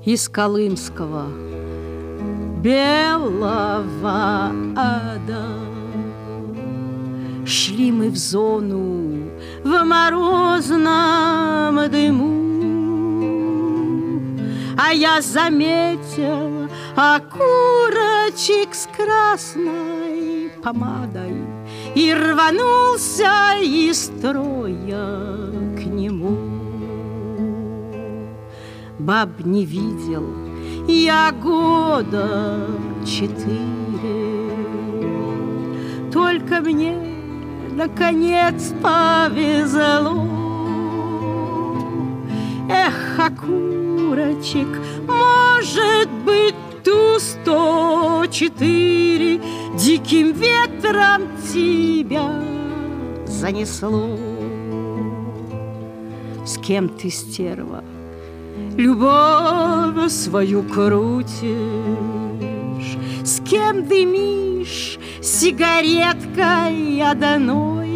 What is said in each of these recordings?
из колымского белого ада. Шли мы в зону в морозном дыму, а я заметил окурочек с красной помадой и рванулся из строя к нему. Баб не видел я года 4, только мне наконец повезло. Эх, окурочек, может быть, Ту-104 диким ветром тебя занесло. С кем ты, стерва, любовь свою крутишь? С кем дымишь сигареткой одной?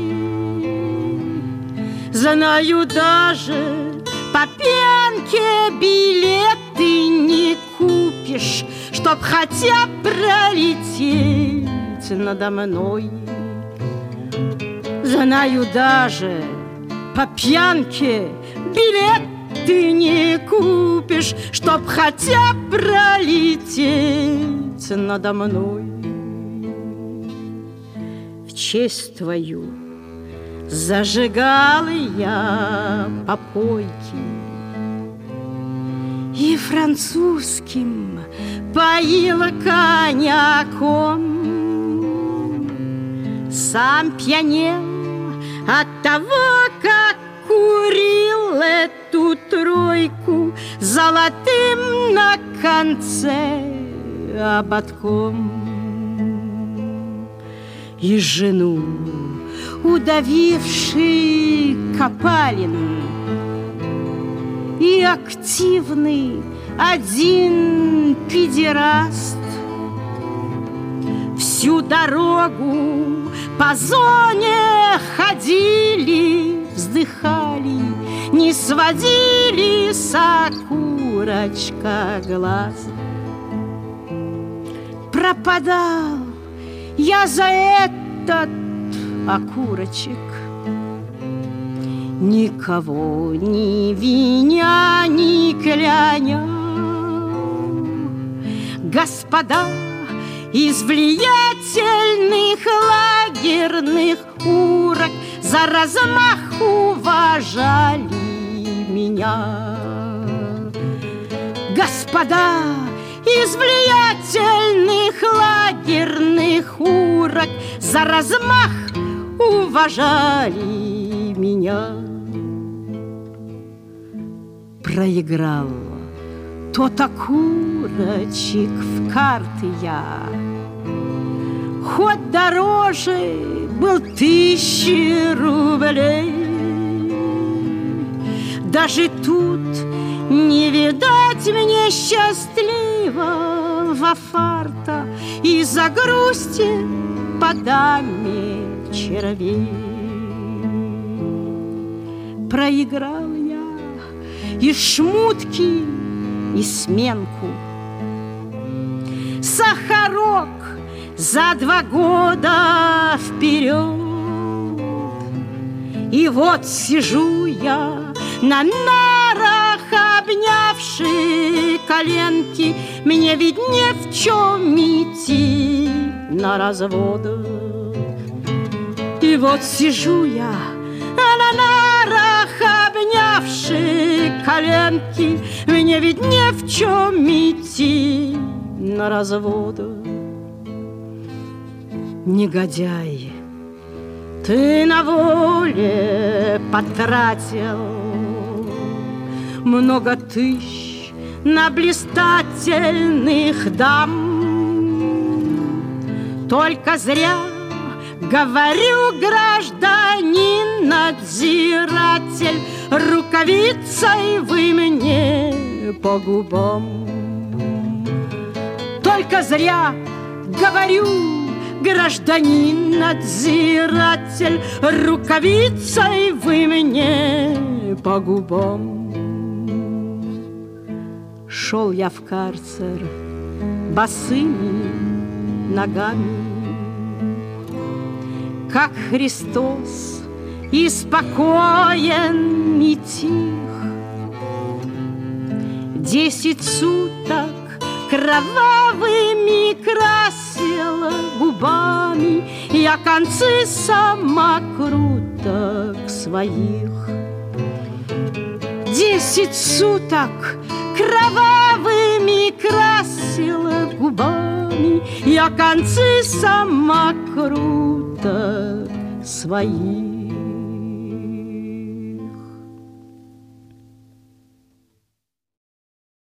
Знаю, даже по пьянке билеты не купишь, чтоб хотя пролететь надо мной. Знаю, даже по пьянке билеты не купишь, чтоб хотя пролететь надо мной. В честь твою зажигал я попойки и французским поил коньяком. Сам пьянел от того, как курил эту тройку золотым на конце ободком. И жену удавивший Копалин, и активный один педераст всю дорогу по зоне ходили, вздыхали, не сводили с окурочка глаз. Пропадал я за этот окурочек, никого ни виня, ни кляня. Господа из влиятельных лагерных урок за размах уважали меня. Господа из влиятельных лагерных урок за размах уважали меня. Проиграл тот окурочек в карты я, хоть дороже был 1000 рублей. Даже тут не видать мне счастливого фарта из-за грусти по даме червей. Проиграл я и шмутки, и сменку, сахарок за 2 года вперед. И вот сижу я на нарах, обнявши коленки, мне ведь не в чем идти на развод. И вот сижу я на нарах, обнявши коленки, мне ведь не в чем идти на развод. Негодяй, ты на воле потратил много тысяч на блистательных дам. Только зря говорю, гражданин надзиратель, рукавицей вы мне по губам. Только зря говорю, гражданин надзиратель, рукавицей вы мне по губам. Шел я в карцер босыми ногами, как Христос, и спокоен, и тих. 10 суток кровавыми красила губами я концы самокруток своих. 10 суток кровавыми красила губами я концы самокруток своих.